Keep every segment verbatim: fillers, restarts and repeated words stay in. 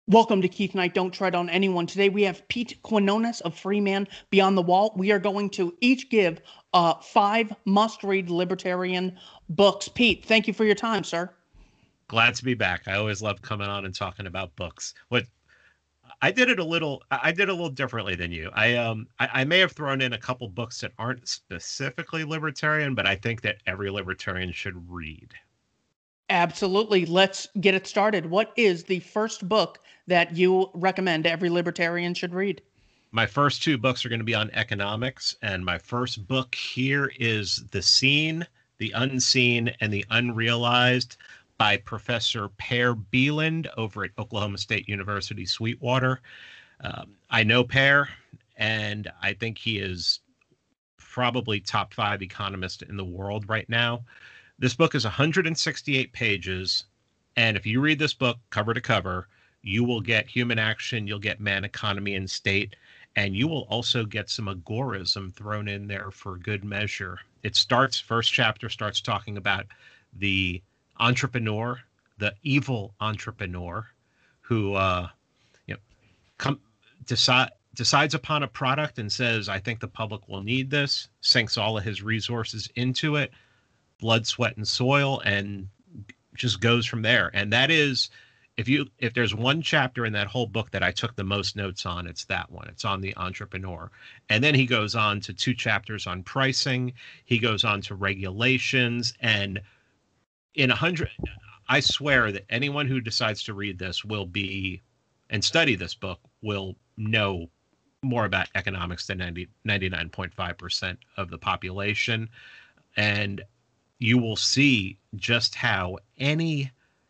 Welcome to Keith Knight, Don't Tread on Anyone. Today we have Pete Quinones of Freeman Beyond the Wall. We are going to each give uh, five must-read libertarian books. Pete, thank you for your time, sir. Glad to be back. I always love coming on and talking about books. What I did it a little I did it a little differently than you. I um I, I may have thrown in a couple books that aren't specifically libertarian, but I think that every libertarian should read. Absolutely. Let's get it started. What is the first book that you recommend every libertarian should read? My first two books are going to be on economics, and my first book here is The Seen, The Unseen, and the Unrealized by Professor Per Bieland over at Oklahoma State University, Sweetwater. Um, I know Per, and I think he is probably top five economist in the world right now. This book is one hundred sixty-eight pages, and if you read this book cover to cover, you will get human action, you'll get man, economy, and state, and you will also get some agorism thrown in there for good measure. It starts, first chapter starts talking about the entrepreneur, the evil entrepreneur who uh, you know, come decide decides upon a product and says, I think the public will need this, sinks all of his resources into it, blood, sweat, and soil, and just goes from there. And that is, if you if there's one chapter in that whole book that I took the most notes on, it's that one. It's on the entrepreneur. And then he goes on to two chapters on pricing. He goes on to regulations. And in a hundred, I swear that anyone who decides to read this will be and study this book will know more about economics than ninety, ninety-nine point five percent of the population. And you will see just how any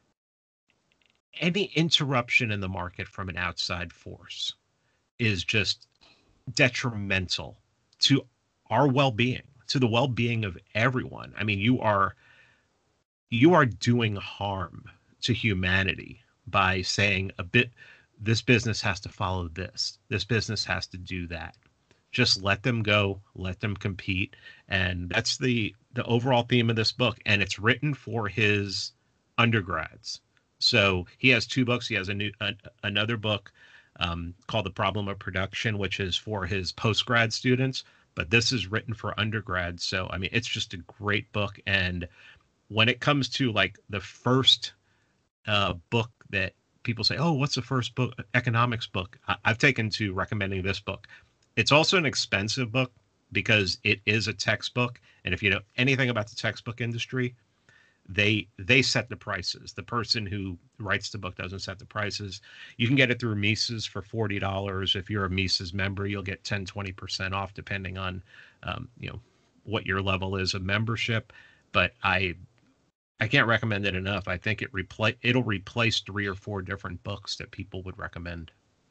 any interruption in the market from an outside force is just detrimental to our well-being, to the well-being of everyone. I mean, you are you are doing harm to humanity by saying a bit, this business has to follow this, this business has to do that. Just let them go, let them compete. And that's the the overall theme of this book. And it's written for his undergrads. So he has two books. He has a new a, another book um, called The Problem of Production, which is for his postgrad students. But this is written for undergrads. So, I mean, it's just a great book. And when it comes to like the first uh, book that people say, oh, what's the first book, economics book? I, I've taken to recommending this book. It's also an expensive book because it is a textbook. And if you know anything about the textbook industry, they they set the prices. The person who writes the book doesn't set the prices. You can get it through Mises for forty dollars. If you're a Mises member, you'll get ten, twenty percent off depending on um, you know, what your level is of membership. But I I can't recommend it enough. I think it repla- it'll replace three or four different books that people would recommend.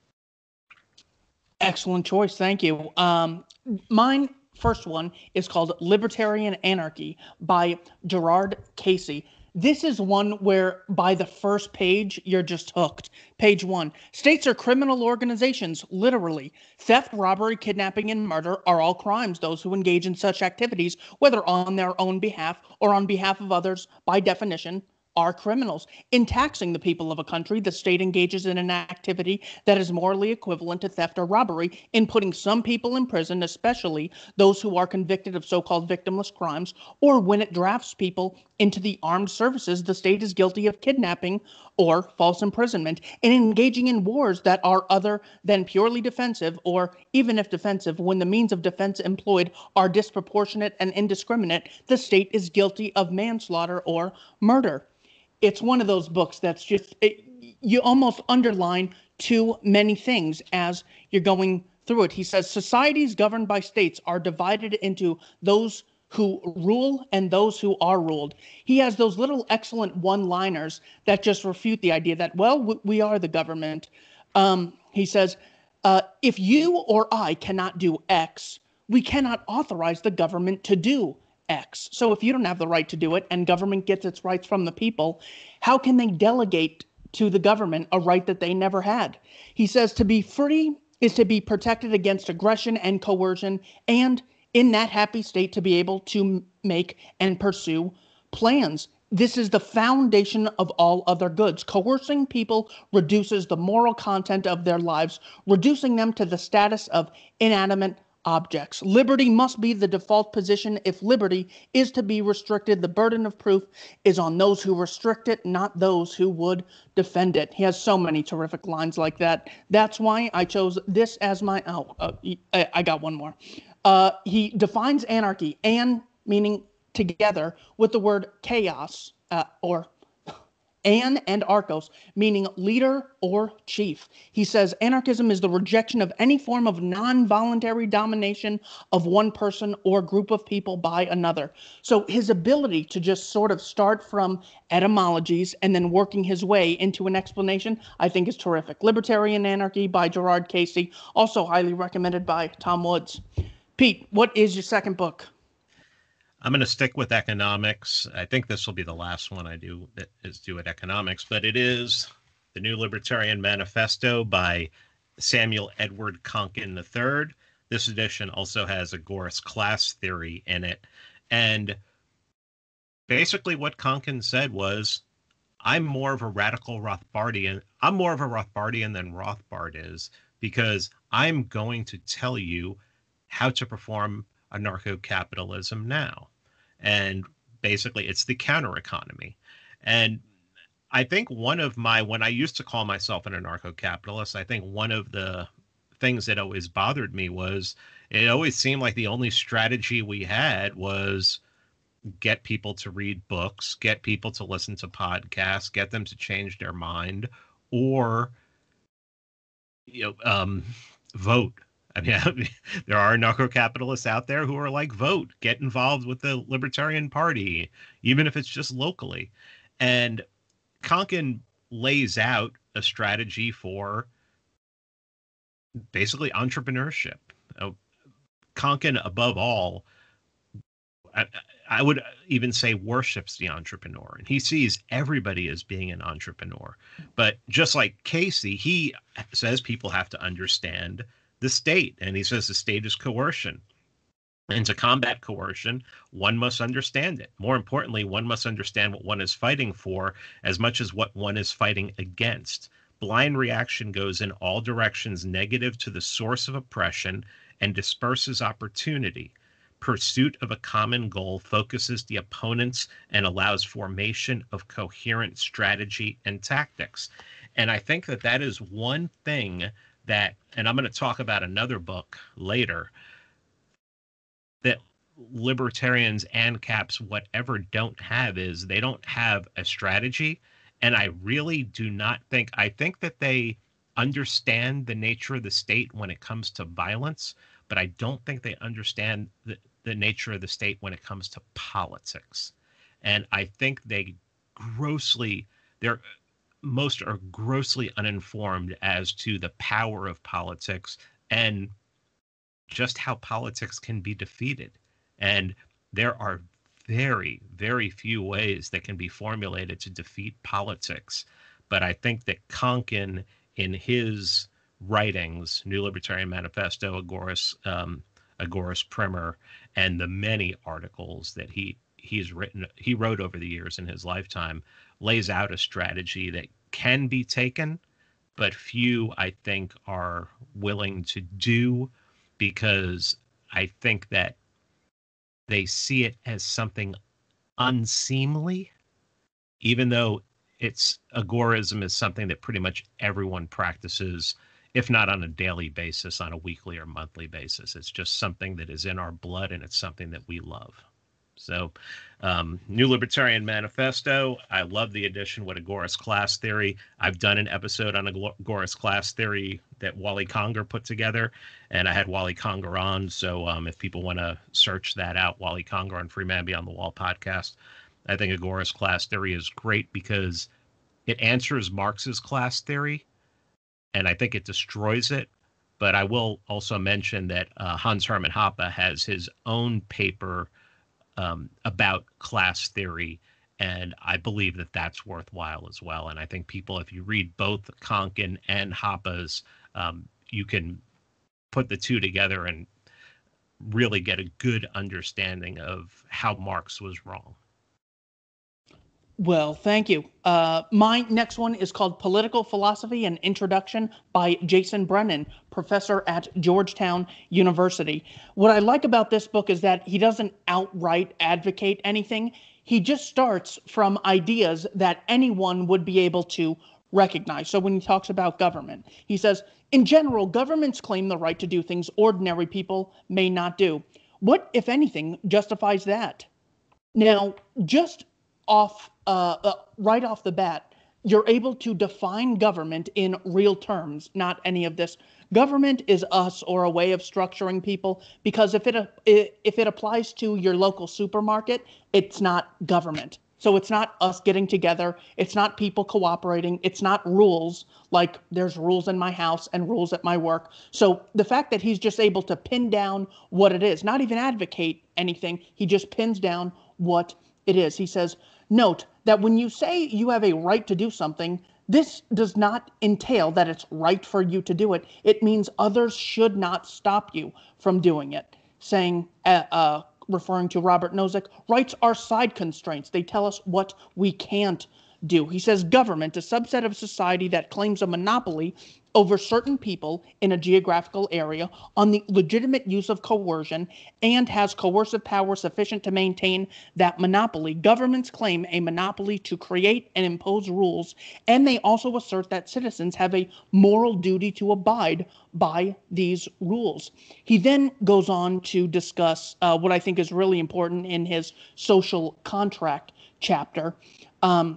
Excellent choice. Thank you. Um, mine first one is called Libertarian Anarchy by Gerard Casey. This is one where by the first page, you're just hooked. Page one. States are criminal organizations, literally. Theft, robbery, kidnapping, and murder are all crimes. Those who engage in such activities, whether on their own behalf or on behalf of others, by definition, are criminals. In taxing the people of a country, the state engages in an activity that is morally equivalent to theft or robbery. In putting some people in prison, especially those who are convicted of so-called victimless crimes, or when it drafts people into the armed services, the state is guilty of kidnapping or false imprisonment. In engaging in wars that are other than purely defensive, or even if defensive, when the means of defense employed are disproportionate and indiscriminate, the state is guilty of manslaughter or murder. It's one of those books that's just, it, you almost underline too many things as you're going through it. He says, societies governed by states are divided into those who rule and those who are ruled. He has those little excellent one-liners that just refute the idea that, well, we are the government. Um, he says, uh, if you or I cannot do X, we cannot authorize the government to do X. So if you don't have the right to do it and government gets its rights from the people, how can they delegate to the government a right that they never had? He says to be free is to be protected against aggression and coercion, and in that happy state to be able to make and pursue plans. This is the foundation of all other goods. Coercing people reduces the moral content of their lives, reducing them to the status of inanimate objects. Liberty must be the default position. If liberty is to be restricted, the burden of proof is on those who restrict it, not those who would defend it. He has so many terrific lines like that. That's why I chose this as my, oh, uh, I got one more. Uh, he defines anarchy, an meaning together, with the word chaos, uh, or an and archos, meaning leader or chief. He says anarchism is the rejection of any form of non-voluntary domination of one person or group of people by another. So his ability to just sort of start from etymologies and then working his way into an explanation, I think is terrific. Libertarian Anarchy by Gerard Casey, also highly recommended by Tom Woods. Pete, what is your second book? I'm going to stick with economics. I think this will be the last one I do that is do at economics, but it is The New Libertarian Manifesto by Samuel Edward Konkin the third. This edition also has Agorist class theory in it. And basically what Konkin said was, I'm more of a radical Rothbardian. I'm more of a Rothbardian than Rothbard is, because I'm going to tell you how to perform anarcho-capitalism now. And basically it's the counter economy. And I think one of my, when I used to call myself an anarcho-capitalist, I think one of the things that always bothered me was it always seemed like the only strategy we had was get people to read books, get people to listen to podcasts, get them to change their mind, or, you know, um, vote. I mean, there are anarcho-capitalists out there who are like, vote, get involved with the Libertarian Party, even if it's just locally. And Konkin lays out a strategy for basically entrepreneurship. Uh, Konkin, above all, I, I would even say worships the entrepreneur, and he sees everybody as being an entrepreneur. But just like Casey, he says people have to understand the state, and he says the state is coercion. And to combat coercion, one must understand it. More importantly, one must understand what one is fighting for as much as what one is fighting against. Blind reaction goes in all directions negative to the source of oppression and disperses opportunity. Pursuit of a common goal focuses the opponents and allows formation of coherent strategy and tactics. And I think that that is one thing that, and I'm going to talk about another book later, that libertarians and caps, whatever, don't have is they don't have a strategy. And I really do not think, I think that they understand the nature of the state when it comes to violence, but I don't think they understand the, the nature of the state when it comes to politics. And I think they grossly, they're, most are grossly uninformed as to the power of politics and just how politics can be defeated. And there are very, very few ways that can be formulated to defeat politics. But I think that Konkin, in his writings, New Libertarian Manifesto, Agorist, um, Agorist Primer, and the many articles that he he's written, he wrote over the years in his lifetime, lays out a strategy that can be taken, but few, I think, are willing to do, because I think that they see it as something unseemly, even though it's agorism is something that pretty much everyone practices, if not on a daily basis, on a weekly or monthly basis. It's just something that is in our blood, and it's something that we love. So, um, New Libertarian Manifesto, I love the edition with Agorist class theory. I've done an episode on Agorist class theory that Wally Conger put together, and I had Wally Conger on. So um, if people want to search that out, Wally Conger on Free Man Beyond the Wall podcast, I think Agorist class theory is great because it answers Marx's class theory, and I think it destroys it. But I will also mention that uh, Hans Hermann Hoppe has his own paper Um, about class theory, and I believe that that's worthwhile as well. And I think people, if you read both Konkin and Hoppe's, um, you can put the two together and really get a good understanding of how Marx was wrong. Well, thank you. Uh, my next one is called Political Philosophy: An Introduction by Jason Brennan, professor at Georgetown University. What I like about this book is that he doesn't outright advocate anything. He just starts from ideas that anyone would be able to recognize. So when he talks about government, he says, in general, governments claim the right to do things ordinary people may not do. What, if anything, justifies that? Now, just off, uh, uh, right off the bat, you're able to define government in real terms, not any of this. Government is us or a way of structuring people because if it uh, if it applies to your local supermarket, it's not government. So it's not us getting together. It's not people cooperating. It's not rules like there's rules in my house and rules at my work. So the fact that he's just able to pin down what it is, not even advocate anything, he just pins down what it is. He says, note that when you say you have a right to do something, this does not entail that it's right for you to do it. It means others should not stop you from doing it. Saying, uh, uh, referring to Robert Nozick, rights are side constraints. They tell us what we can't do. He says government, a subset of society that claims a monopoly over certain people in a geographical area on the legitimate use of coercion and has coercive power sufficient to maintain that monopoly. Governments claim a monopoly to create and impose rules, and they also assert that citizens have a moral duty to abide by these rules. He then goes on to discuss uh, what I think is really important in his social contract chapter. Um,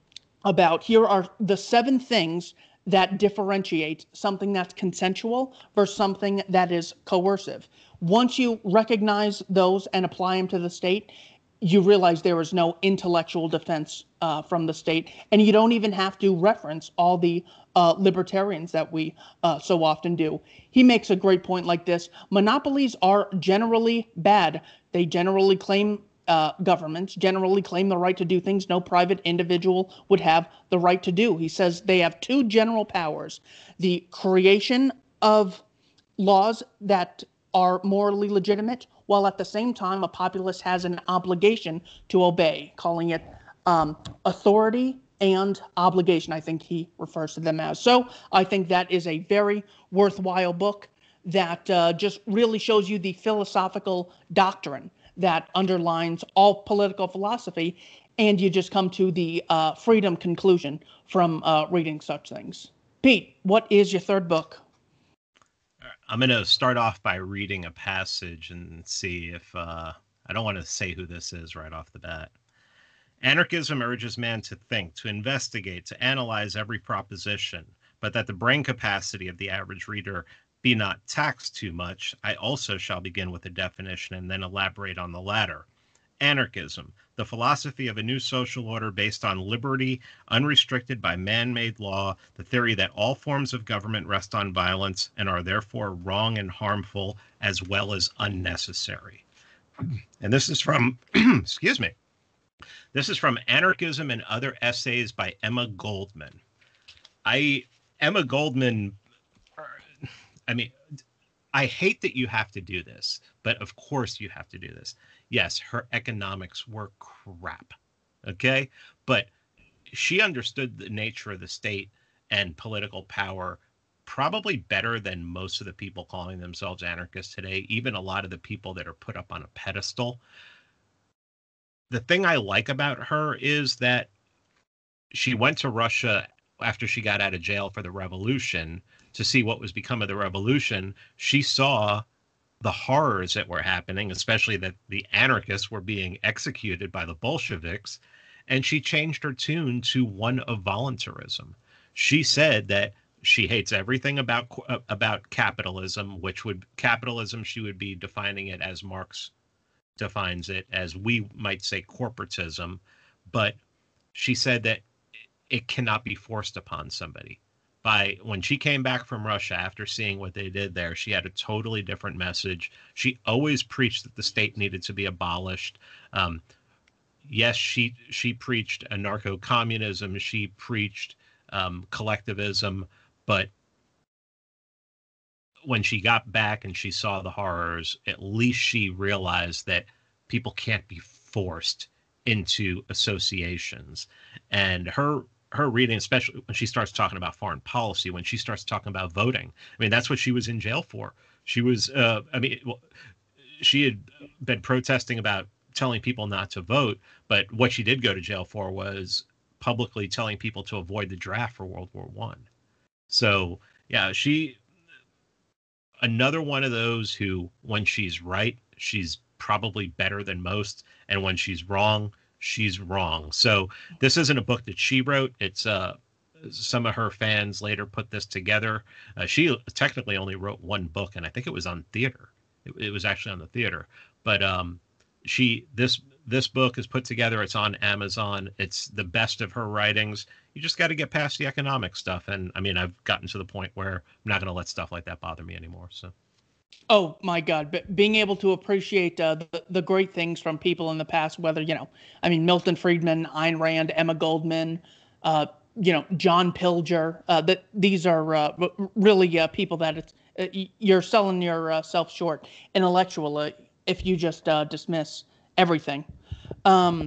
about here are the seven things that differentiate something that's consensual versus something that is coercive. Once you recognize those and apply them to the state, you realize there is no intellectual defense uh, from the state, and you don't even have to reference all the uh, libertarians that we uh, so often do. He makes a great point like this: monopolies are generally bad. They generally claim uh, governments generally claim the right to do things no private individual would have the right to do. He says they have two general powers: the creation of laws that are morally legitimate, while at the same time a populace has an obligation to obey, calling it um, authority and obligation, I think he refers to them as. So I think that is a very worthwhile book that uh, just really shows you the philosophical doctrine that underlines all political philosophy, and you just come to the uh, freedom conclusion from uh, reading such things. Pete, what is your third book? I'm going to start off by reading a passage and see if uh, I don't want to say who this is right off the bat. Anarchism urges man to think, to investigate, to analyze every proposition, but that the brain capacity of the average reader be not taxed too much. I also shall begin with a definition and then elaborate on the latter. Anarchism, the philosophy of a new social order based on liberty, unrestricted by man-made law, the theory that all forms of government rest on violence and are therefore wrong and harmful as well as unnecessary. And this is from, excuse me, this is from Anarchism and Other Essays by Emma Goldman. I, Emma Goldman, I mean, I hate that you have to do this, but of course you have to do this. Yes, her economics were crap, okay? But she understood the nature of the state and political power probably better than most of the people calling themselves anarchists today, even a lot of the people that are put up on a pedestal. The thing I like about her is that she went to Russia after she got out of jail for the revolution to see what was become of the revolution. She saw the horrors that were happening, especially that the anarchists were being executed by the Bolsheviks, and she changed her tune to one of voluntarism. She said that she hates everything about about capitalism, which would capitalism she would be defining it as Marx defines it, as we might say corporatism, but she said that it cannot be forced upon somebody. By when she came back from Russia after seeing what they did there, she had a totally different message. She always preached that the state needed to be abolished. Um, yes, she she preached anarcho-communism. She preached um, collectivism. But when she got back and she saw the horrors, at least she realized that people can't be forced into associations. And her her reading, especially when she starts talking about foreign policy, when she starts talking about voting, I mean, that's what she was in jail for. She was, uh, I mean, well, she had been protesting about telling people not to vote, but what she did go to jail for was publicly telling people to avoid the draft for World War One. So yeah, she, another one of those who, when she's right, she's probably better than most, and when she's wrong, she's wrong. So this isn't a book that she wrote. It's uh some of her fans later put this together. Uh, she technically only wrote one book, and I think it was on theater. It, it was actually on the theater. But um, she this this book is put together. It's on Amazon. It's the best of her writings. You just got to get past the economic stuff. And I mean, I've gotten to the point where I'm not going to let stuff like that bother me anymore. So. Oh my God! But being able to appreciate uh, the the great things from people in the past, whether you know, I mean, Milton Friedman, Ayn Rand, Emma Goldman, uh, you know, John Pilger. Uh, that these are uh, really uh, people that it's uh, you're selling yourself short intellectually if you just uh, dismiss everything. Um,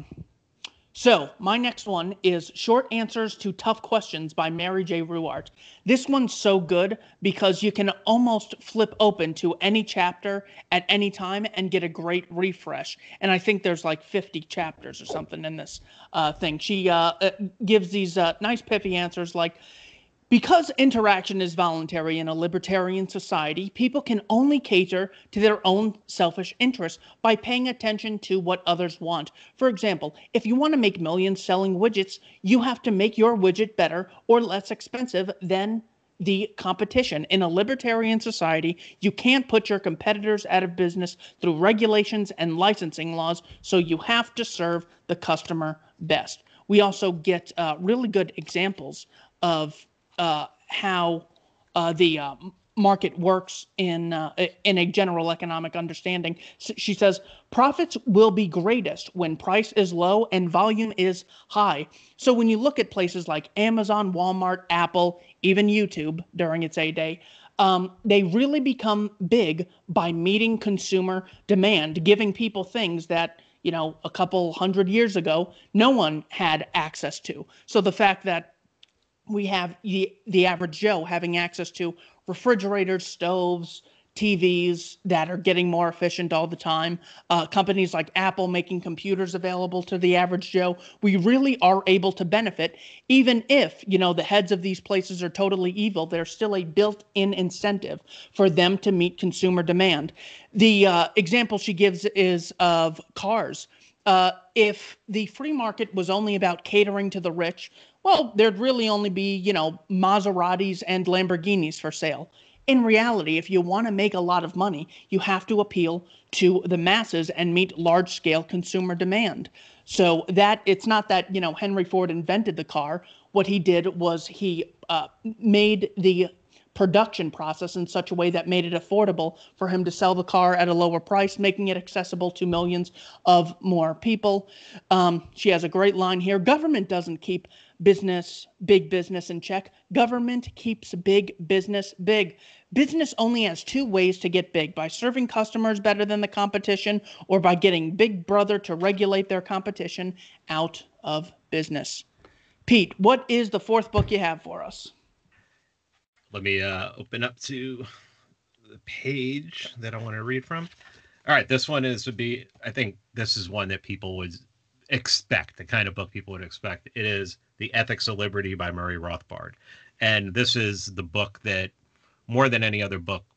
So my next one is Short Answers to Tough Questions by Mary J. Ruwart. This one's so good because you can almost flip open to any chapter at any time and get a great refresh. And I think there's like fifty chapters or something in this uh, thing. She uh, uh, gives these uh, nice pithy answers like, because interaction is voluntary in a libertarian society, people can only cater to their own selfish interests by paying attention to what others want. For example, if you want to make millions selling widgets, you have to make your widget better or less expensive than the competition. In a libertarian society, you can't put your competitors out of business through regulations and licensing laws, so you have to serve the customer best. We also get uh, really good examples of uh, how uh, the uh, market works in uh, in a general economic understanding. So she says profits will be greatest when price is low and volume is high. So when you look at places like Amazon, Walmart, Apple, even YouTube during its heyday, um, they really become big by meeting consumer demand, giving people things that you know a couple hundred years ago no one had access to. So the fact that we have the, the average Joe having access to refrigerators, stoves, T Vs that are getting more efficient all the time. Uh, companies like Apple making computers available to the average Joe. We really are able to benefit, even if, you know, the heads of these places are totally evil. There's still a built-in incentive for them to meet consumer demand. The uh, example she gives is of cars. Uh, if the free market was only about catering to the rich, well, there'd really only be, you know, Maseratis and Lamborghinis for sale. In reality, if you want to make a lot of money, you have to appeal to the masses and meet large-scale consumer demand. So that it's not that, you know, Henry Ford invented the car. What he did was he uh, made the production process in such a way that made it affordable for him to sell the car at a lower price, making it accessible to millions of more people. Um, she has a great line here. Government doesn't keep business, big business in check. Government keeps big business big. Business only has two ways to get big: by serving customers better than the competition, or by getting Big Brother to regulate their competition out of business. Pete, what is the fourth book you have for us? Let me uh, open up to the page that I want to read from. All right, this one is would be, I think this is one that people would expect, the kind of book people would expect. It is The Ethics of Liberty by Murray Rothbard. And this is the book that, more than any other book,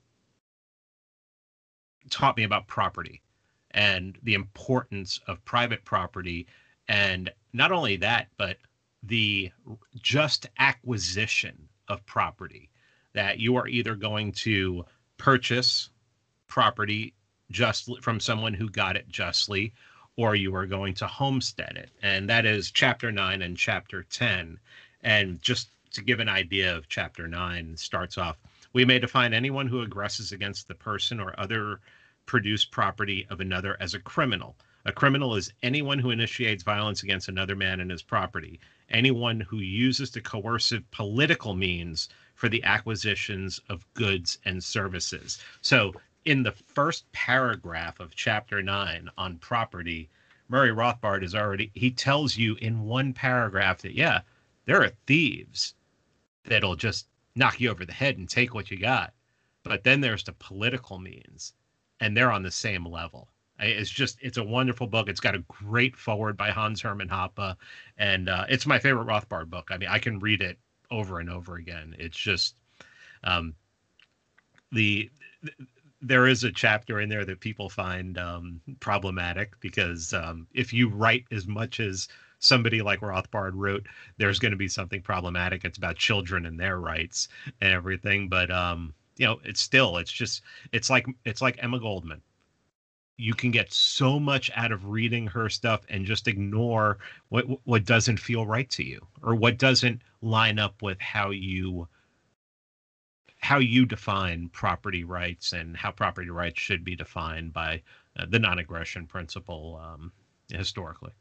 taught me about property and the importance of private property. And not only that, but the just acquisition of property, that you are either going to purchase property just from someone who got it justly, or you are going to homestead it. And that is chapter nine and chapter ten. And just to give an idea of chapter nine, starts off, we may define anyone who aggresses against the person or other produced property of another as a criminal. A criminal is anyone who initiates violence against another man and his property, anyone who uses the coercive political means for the acquisitions of goods and services. So in the first paragraph of chapter nine on property, Murray Rothbard is already, he tells you in one paragraph that, yeah, there are thieves that'll just knock you over the head and take what you got. But then there's the political means, and they're on the same level. It's just, it's a wonderful book. It's got a great forward by Hans Hermann Hoppe, and uh, it's my favorite Rothbard book. I mean, I can read it over and over again. It's just, um, the, there is a chapter in there that people find um, problematic because um, if you write as much as somebody like Rothbard wrote, there's going to be something problematic. It's about children and their rights and everything. But, um, you know, it's still, it's just, it's like, it's like Emma Goldman. You can get so much out of reading her stuff and just ignore what what doesn't feel right to you or what doesn't line up with how you how you define property rights and how property rights should be defined by uh, the non-aggression principle um, historically.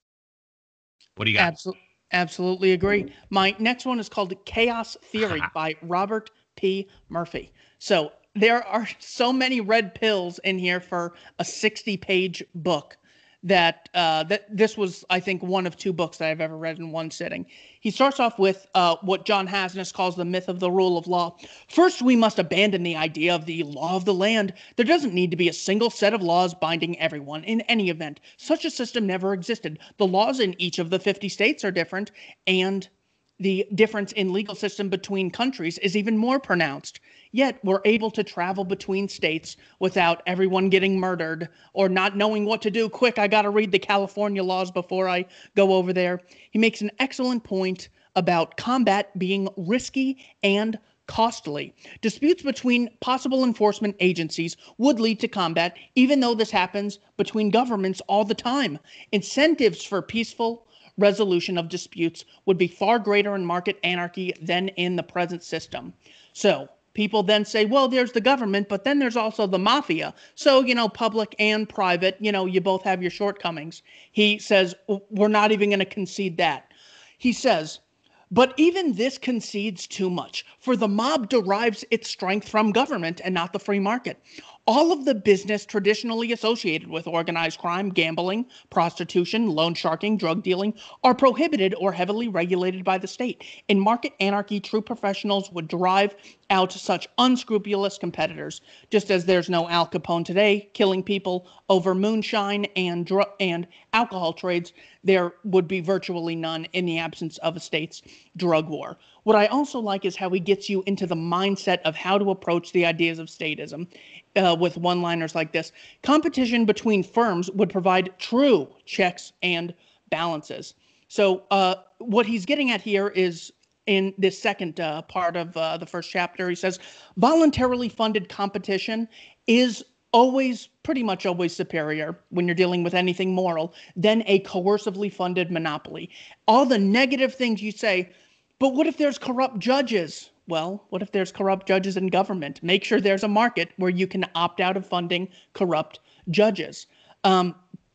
What do you got? Absolutely, absolutely agree. My next one is called Chaos Theory by Robert P. Murphy. So there are so many red pills in here for a sixty page book that uh, that this was, I think, one of two books that I've ever read in one sitting. He starts off with uh, what John Hasnas calls the myth of the rule of law. First, we must abandon the idea of the law of the land. There doesn't need to be a single set of laws binding everyone in any event. Such a system never existed. The laws in each of the fifty states are different, and the difference in legal system between countries is even more pronounced. Yet we're able to travel between states without everyone getting murdered or not knowing what to do. Quick, I got to read the California laws before I go over there. He makes an excellent point about combat being risky and costly. Disputes between possible enforcement agencies would lead to combat, even though this happens between governments all the time. Incentives for peaceful resolution of disputes would be far greater in market anarchy than in the present system. So people then say, well, there's the government, but then there's also the mafia. So, you know, public and private, you know, you both have your shortcomings. He says, we're not even going to concede that. He says, but even this concedes too much, for the mob derives its strength from government and not the free market. All of the business traditionally associated with organized crime, gambling, prostitution, loan sharking, drug dealing are prohibited or heavily regulated by the state. In market anarchy, true professionals would drive out such unscrupulous competitors. Just as there's no Al Capone today killing people over moonshine and dr- and alcohol trades, there would be virtually none in the absence of a state's drug war. What I also like is how he gets you into the mindset of how to approach the ideas of statism uh, with one-liners like this. Competition between firms would provide true checks and balances. So uh, what he's getting at here is in this second uh, part of uh, the first chapter, he says, voluntarily funded competition is always, pretty much always superior when you're dealing with anything moral than a coercively funded monopoly. All the negative things you say, but what if there's corrupt judges? Well, what if there's corrupt judges in government? Make sure there's a market where you can opt out of funding corrupt judges. Um,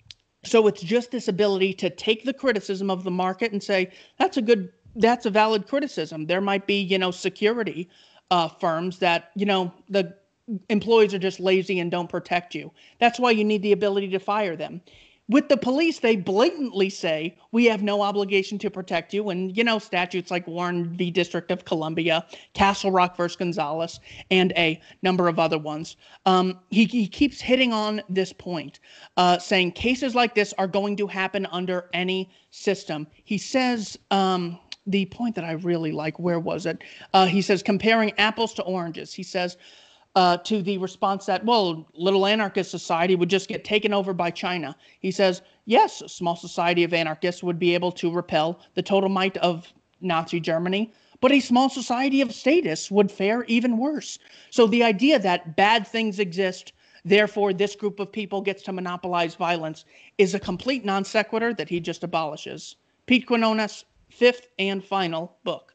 so it's just this ability to take the criticism of the market and say, that's a good, that's a valid criticism. There might be, you know, security uh, firms that, you know, the employees are just lazy and don't protect you. That's why you need the ability to fire them. With the police, they blatantly say, we have no obligation to protect you. And, you know, statutes like Warren v. District of Columbia, Castle Rock versus Gonzalez, and a number of other ones. Um, he, he keeps hitting on this point, uh, saying cases like this are going to happen under any system. He says, um, the point that I really like, where was it? Uh, he says, comparing apples to oranges. He says, Uh, to the response that, well, little anarchist society would just get taken over by China. He says, yes, a small society of anarchists would be able to repel the total might of Nazi Germany, but a small society of statists would fare even worse. So the idea that bad things exist, therefore this group of people gets to monopolize violence, is a complete non sequitur that he just abolishes. Pete Quinones' fifth and final book.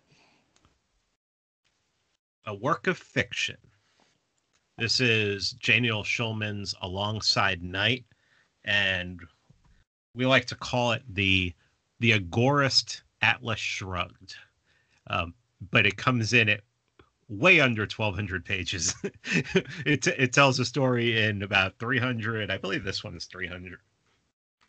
A work of fiction. This is Janiel Schulman's Alongside Night, and we like to call it the the Agorist Atlas Shrugged. Um, but it comes in at way under twelve hundred pages. it it tells a story in about three hundred. I believe this one is three hundred.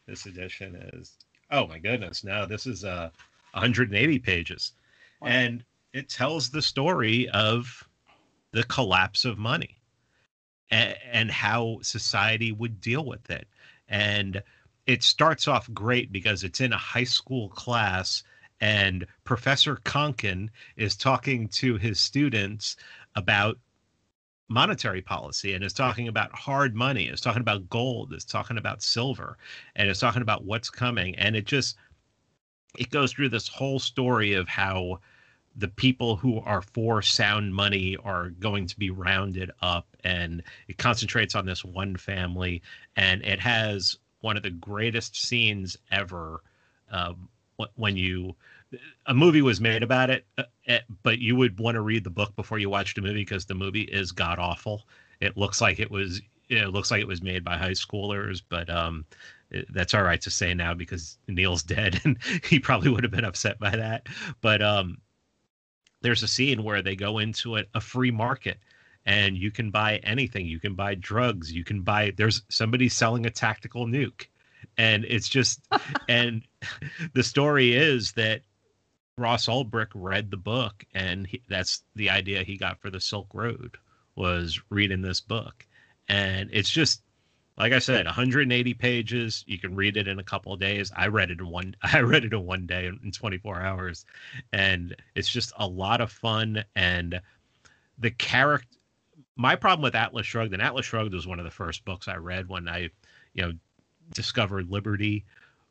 This edition is, oh my goodness, no, this is uh, one hundred eighty pages. Wow. And it tells the story of the collapse of money and, and how society would deal with it. And it starts off great because it's in a high school class, and Professor Konkin is talking to his students about monetary policy, and is talking about hard money, is talking about gold, is talking about silver, and is talking about what's coming. And it just, it goes through this whole story of how the people who are for sound money are going to be rounded up, and it concentrates on this one family, and it has one of the greatest scenes ever. Um, when you, a movie was made about it, but you would want to read the book before you watch the movie, because the movie is god awful. It looks like it was, it looks like it was made by high schoolers, but um, it, that's all right to say now because Neil's dead and he probably would have been upset by that. But um, there's a scene where they go into a, a free market, and you can buy anything. You can buy drugs. You can buy, there's somebody selling a tactical nuke. And it's just, and the story is that Ross Ulbricht read the book, and he, that's the idea he got for the Silk Road, was reading this book. And it's just, like I said, one hundred eighty pages. You can read it in a couple of days. I read it in one, I read it in one day in twenty-four hours. And it's just a lot of fun. And the character, my problem with Atlas Shrugged, and Atlas Shrugged was one of the first books I read when I, you know, discovered Liberty,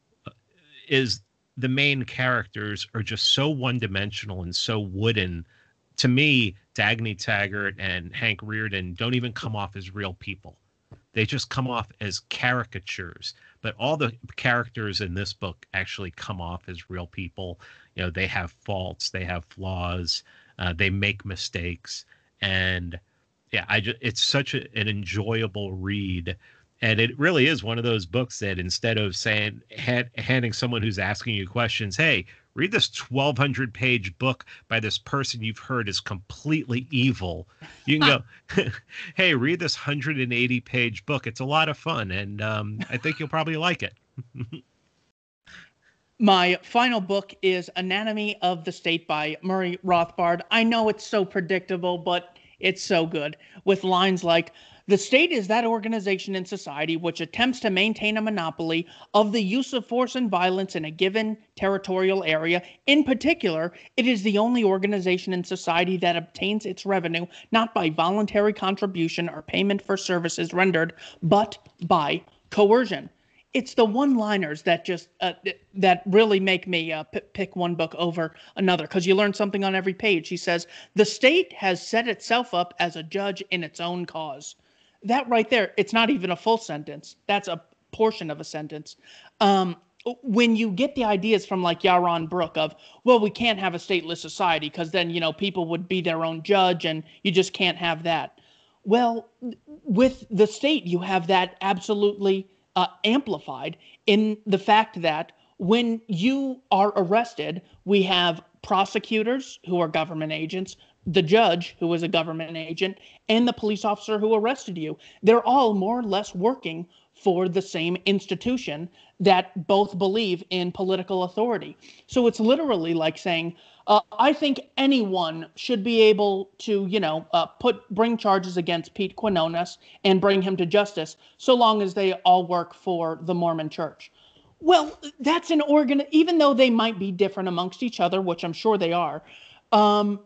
is the main characters are just so one-dimensional and so wooden. To me, Dagny Taggart and Hank Rearden don't even come off as real people. They just come off as caricatures. But all the characters in this book actually come off as real people. You know, they have faults, they have flaws, uh, they make mistakes. And yeah, I just, it's such a, an enjoyable read. And it really is one of those books that, instead of saying, hand, handing someone who's asking you questions, hey, read this twelve hundred page book by this person you've heard is completely evil, you can go, hey, read this one hundred eighty page book. It's a lot of fun, and um, I think you'll probably like it. My final book is Anatomy of the State by Murray Rothbard. I know it's so predictable, but it's so good, with lines like, "The state is that organization in society which attempts to maintain a monopoly of the use of force and violence in a given territorial area. In particular, it is the only organization in society that obtains its revenue not by voluntary contribution or payment for services rendered, but by coercion." It's the one-liners that just uh, that really make me uh, p- pick one book over another, because you learn something on every page. He says, "The state has set itself up as a judge in its own cause." That right there, it's not even a full sentence. That's a portion of a sentence. Um, when you get the ideas from like Yaron Brook of, well, we can't have a stateless society because then, you know, people would be their own judge and you just can't have that. Well, with the state, you have that absolutely uh, amplified in the fact that when you are arrested, we have prosecutors who are government agents, the judge who is a government agent, and the police officer who arrested you. They're all more or less working for the same institution that both believe in political authority. So it's literally like saying, uh, I think anyone should be able to, you know, uh, put bring charges against Pete Quinones and bring him to justice, so long as they all work for the Mormon Church. Well, that's an organ, even though they might be different amongst each other, which I'm sure they are, um,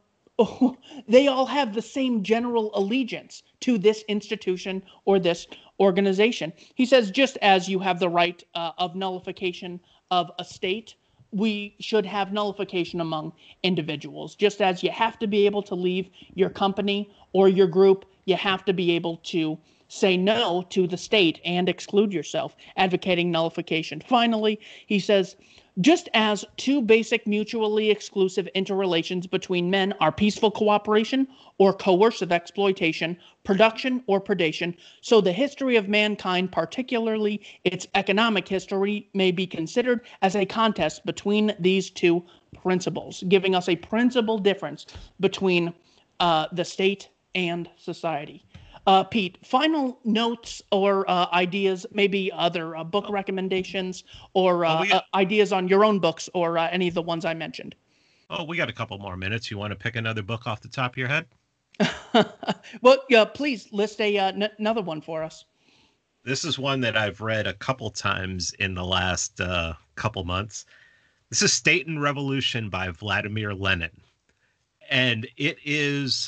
they all have the same general allegiance to this institution or this organization. He says, just as you have the right uh, of nullification of a state, we should have nullification among individuals. Just as you have to be able to leave your company or your group, you have to be able to say no to the state and exclude yourself, advocating nullification. Finally, he says, just as two basic mutually exclusive interrelations between men are peaceful cooperation or coercive exploitation, production or predation, so the history of mankind, particularly its economic history, may be considered as a contest between these two principles, giving us a principal difference between uh, the state and society. Uh, Pete, final notes or uh, ideas, maybe other uh, book recommendations or Oh, uh, we uh, got, ideas on your own books or uh, any of the ones I mentioned. oh, we got a couple more minutes. You want to pick another book off the top of your head? Well, yeah, please list a uh, n- another one for us. This is one that I've read a couple times in the last uh, couple months. This is State and Revolution by Vladimir Lenin. And it is,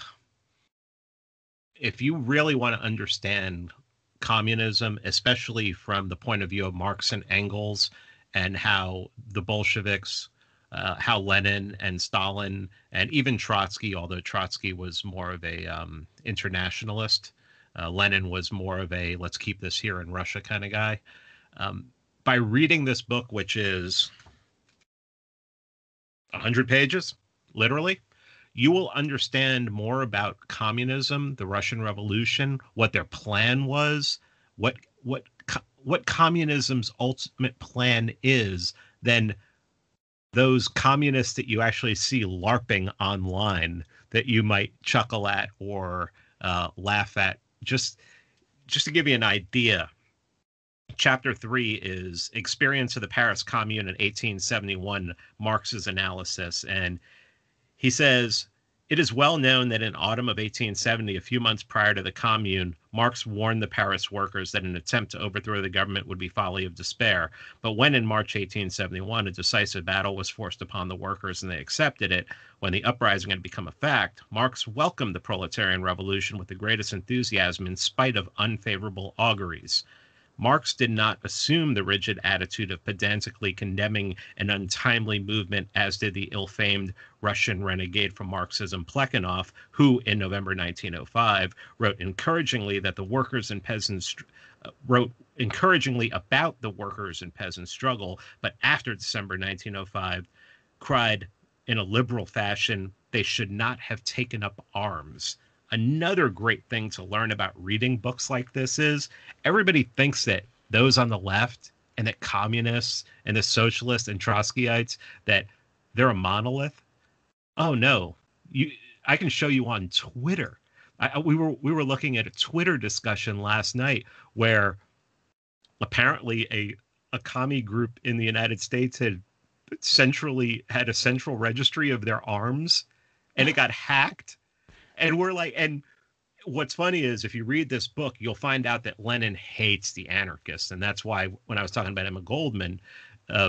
if you really want to understand communism, especially from the point of view of Marx and Engels and how the Bolsheviks, uh, how Lenin and Stalin and even Trotsky, although Trotsky was more of a um, internationalist, uh, Lenin was more of a let's keep this here in Russia kind of guy. Um, by reading this book, which is one hundred pages, literally, you will understand more about communism, the Russian Revolution, what their plan was, what what what communism's ultimate plan is, than those communists that you actually see LARPing online that you might chuckle at or uh, laugh at. Just just to give you an idea, chapter three is Experience of the Paris Commune in eighteen seventy-one, Marx's analysis. And he says, it is well known that in autumn of eighteen seventy, a few months prior to the Commune, Marx warned the Paris workers that an attempt to overthrow the government would be folly of despair. But when in March eighteen seventy-one, a decisive battle was forced upon the workers and they accepted it, when the uprising had become a fact, Marx welcomed the proletarian revolution with the greatest enthusiasm in spite of unfavorable auguries. Marx did not assume the rigid attitude of pedantically condemning an untimely movement, as did the ill-famed Russian renegade from Marxism Plekhanov, who in November nineteen oh five wrote encouragingly that the workers and peasants uh, wrote encouragingly about the workers and peasants struggle, but after December nineteen oh five cried in a liberal fashion they should not have taken up arms. Another great thing to learn about reading books like this is everybody thinks that those on the left and that communists and the socialists and Trotskyites, that they're a monolith. Oh no, you I can show you on Twitter. I, we were we were looking at a Twitter discussion last night where apparently a a commie group in the United States had centrally had a central registry of their arms and it got hacked. And we're like, and what's funny is if you read this book, you'll find out that Lenin hates the anarchists. And that's why when I was talking about Emma Goldman, uh,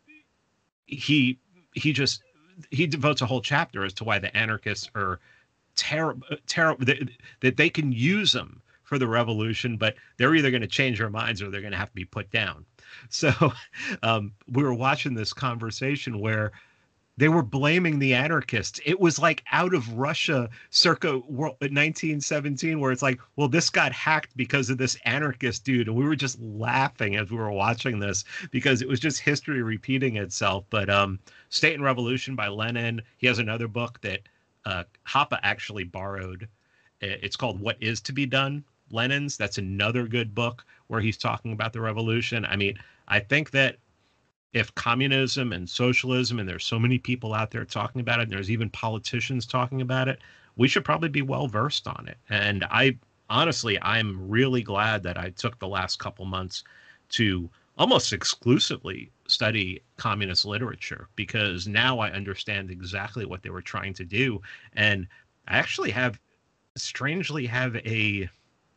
he he just he devotes a whole chapter as to why the anarchists are terrible, terrible, that, that they can use them for the revolution, but they're either going to change their minds or they're going to have to be put down. So um, we were watching this conversation where they were blaming the anarchists. It was like out of Russia circa nineteen seventeen, where it's like, well, this got hacked because of this anarchist dude. And we were just laughing as we were watching this because it was just history repeating itself. But um, State and Revolution by Lenin. He has another book that uh, Hoppe actually borrowed. It's called What Is to Be Done, Lenin's. That's another good book where he's talking about the revolution. I mean, I think that if communism and socialism, and there's so many people out there talking about it, and there's even politicians talking about it, we should probably be well versed on it. And I honestly, I'm really glad that I took the last couple months to almost exclusively study communist literature, because now I understand exactly what they were trying to do. And I actually have, strangely have a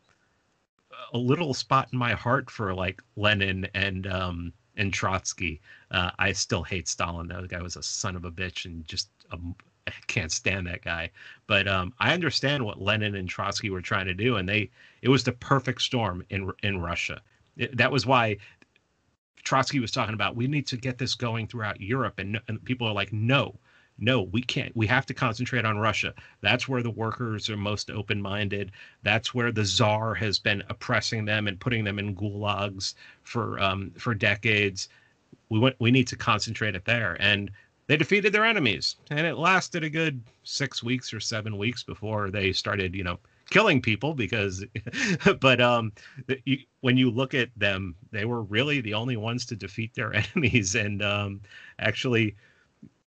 a little spot in my heart for like Lenin and um and Trotsky. Uh, I still hate Stalin, though. The guy was a son of a bitch and just um, I can't stand that guy. But um, I understand what Lenin and Trotsky were trying to do, and they it was the perfect storm in in Russia. It, that was why Trotsky was talking about we need to get this going throughout Europe, and, and people are like, no, no, we can't. We have to concentrate on Russia. That's where the workers are most open-minded. That's where the Tsar has been oppressing them and putting them in gulags for um, for decades. We want, we need to concentrate it there. And they defeated their enemies, and it lasted a good six weeks or seven weeks before they started, you know, killing people. Because, but um, you, when you look at them, they were really the only ones to defeat their enemies, and um, actually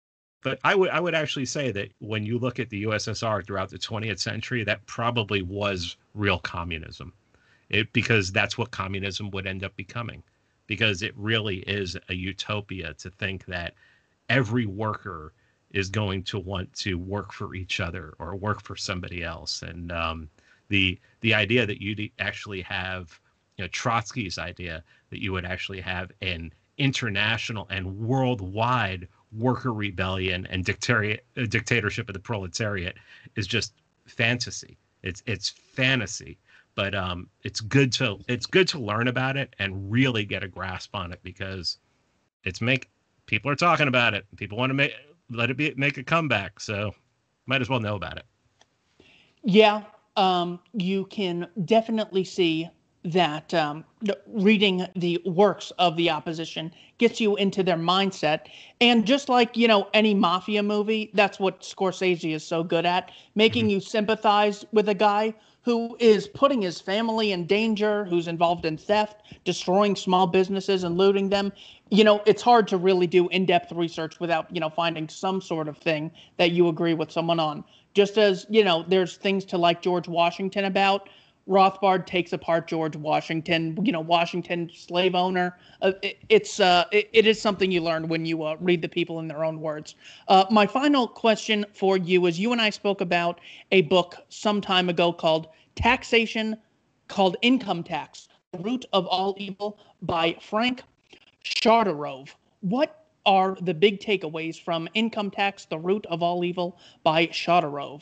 but I would I would actually say that when you look at the U S S R throughout the twentieth century, that probably was real communism. It because that's what communism would end up becoming, because it really is a utopia to think that every worker is going to want to work for each other or work for somebody else. And um, the the idea that you'd actually have, you know, Trotsky's idea that you would actually have an international and worldwide worker rebellion and dictator dictatorship of the proletariat is just fantasy. It's it's fantasy. But um, it's good to it's good to learn about it and really get a grasp on it, because it's make people are talking about it. People want to make let it be make a comeback, so might as well know about it. Yeah, um, you can definitely see that um, the, reading the works of the opposition gets you into their mindset. And just like, you know, any mafia movie, that's what Scorsese is so good at, making Mm-hmm. you sympathize with a guy who is putting his family in danger, who's involved in theft, destroying small businesses and looting them. You know, it's hard to really do in-depth research without, you know, finding some sort of thing that you agree with someone on. Just as, you know, there's things to like George Washington about. Rothbard takes apart George Washington, you know, Washington slave owner. Uh, it, it's uh, it, it is something you learn when you uh, read the people in their own words. Uh, my final question for you is: you and I spoke about a book some time ago called Taxation, called Income Tax: The Root of All Evil by Frank Shardarov. What are the big takeaways from Income Tax: The Root of All Evil by Shardarov?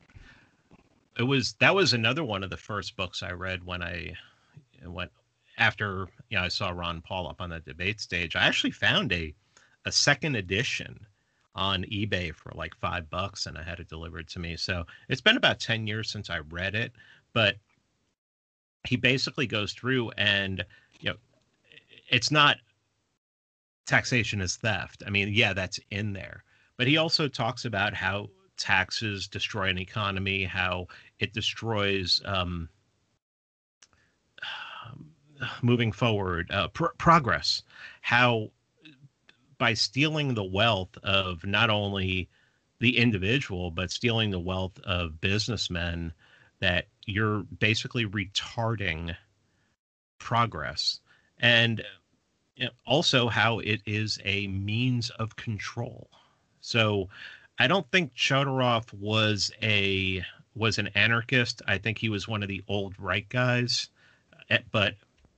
It was that was another one of the first books I read when I went after, you know, I saw Ron Paul up on the debate stage. I actually found a a second edition on eBay for like five bucks, and I had it delivered to me. So it's been about ten years since I read it, but he basically goes through and, you know, it's not taxation is theft. I mean, yeah, that's in there, but he also talks about how taxes destroy an economy, how it destroys um, moving forward, uh, pr- progress, how by stealing the wealth of not only the individual, but stealing the wealth of businessmen, that you're basically retarding progress. And you know, also how it is a means of control. So I don't think Chodorov was a was an anarchist. I think he was one of the old right guys, eh, but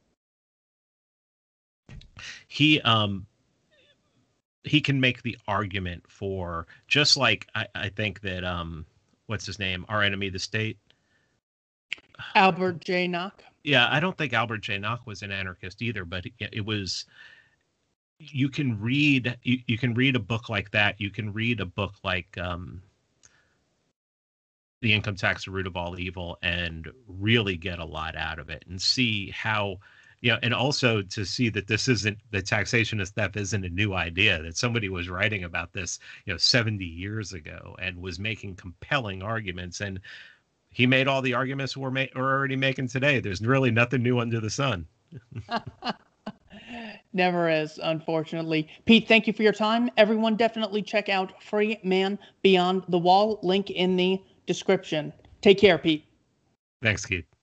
he um he can make the argument for, just like I, I think that um what's his name, Our Enemy the State. Albert J. Nock. Yeah, I don't think Albert J. Nock was an anarchist either, but it, it was. You can read you, you can read a book like that. You can read a book like um, The Income Tax: The Root of All Evil, and really get a lot out of it, and see how, you know, and also to see that this isn't, the taxation of theft isn't a new idea, that somebody was writing about this, you know, seventy years ago and was making compelling arguments. And he made all the arguments we're, ma- we're already making today. There's really nothing new under the sun. Never is, unfortunately. Pete, thank you for your time. Everyone, definitely check out Free Man Beyond the Wall. Link in the description. Take care, Pete. Thanks, Keith.